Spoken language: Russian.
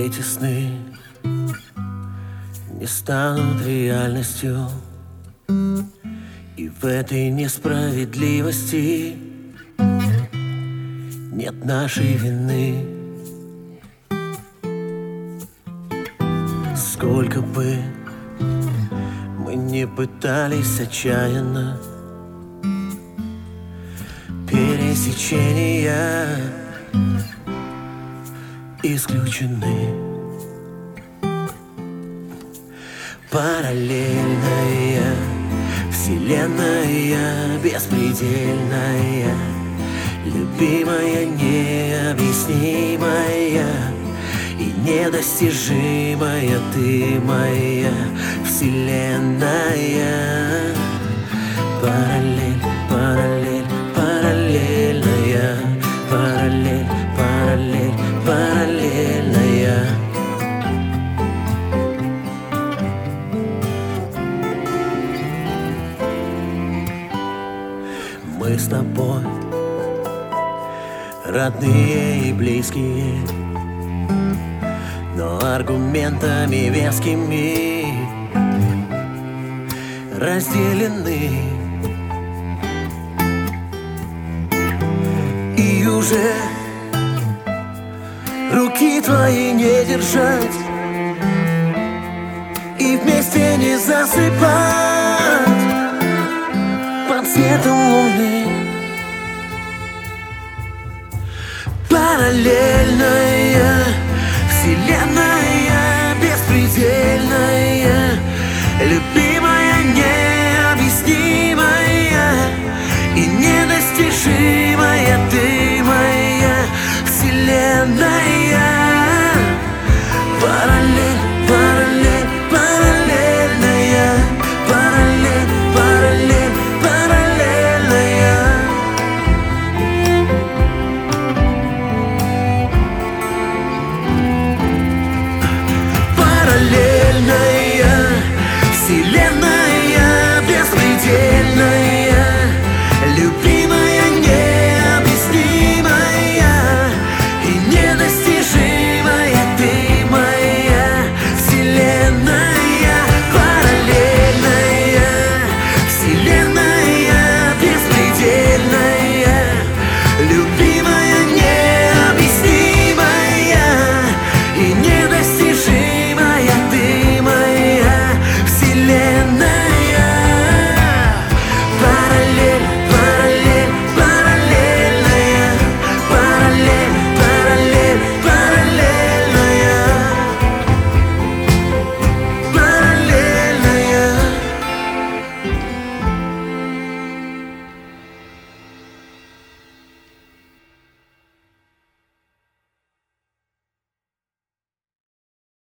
эти сны не станут реальностью, и в этой несправедливости нет нашей вины. Сколько бы мы не пытались отчаянно, пересечения исключены. Параллельная вселенная, беспредельная, любимая, необъяснимая и недостижимая, ты моя вселенная. Параллель, параллель, параллельная, параллель, параллель, параллельная. Мы с тобой родные и близкие, но аргументами вескими разделены. И уже руки твои не держать, и вместе не засыпать под светом луны. Параллель